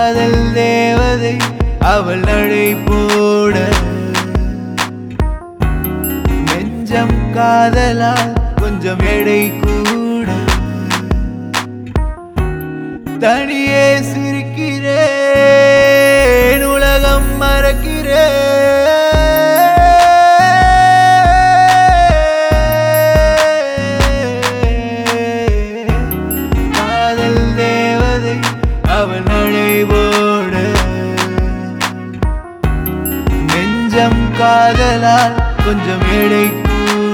காதல் தேவதை அவள் நடை போட நெஞ்சம் காதலால் கொஞ்சம் எடை கூட தனியே சிரிக்கிறேன் உலகம் மறக்கிறேன் காதல் தேவதை அவள் நடை போட நெஞ்சம் காதலால் கொஞ்சம் எடை கூட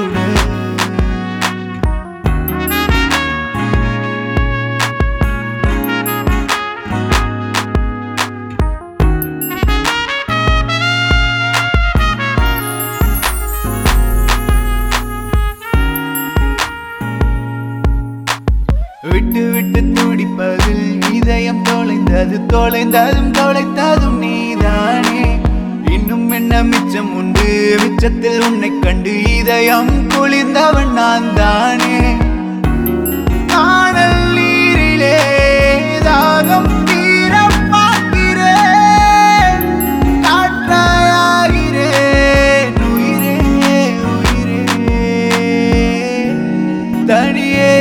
விட்டு விட்டு துடிப்பதில் இதயம் தொலைந்ததும் தொலைத்ததும் நீதானே இன்னும் என்ன மிச்சம் உண்டு மிச்சத்தில் உன்னை கண்டு இதயம் குளிர்ந்தவன் நான் தானே காணல் நீரிலே தாகம் தீர பார்க்கிறேன் காற்றாயாகிறேன் உயிரே உயிரே தனியே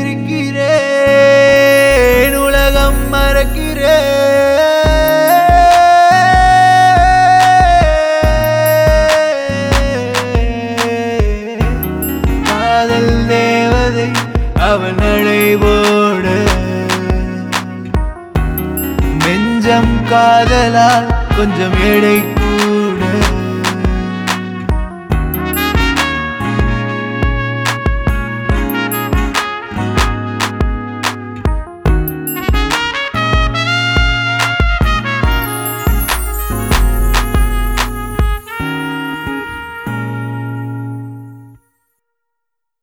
சிரிக்கிறேன் உலகம் மறக்கிறேன் காதல் தேவதை அவள் நடை போட நெஞ்சம் காதலால் கொஞ்சம் எடை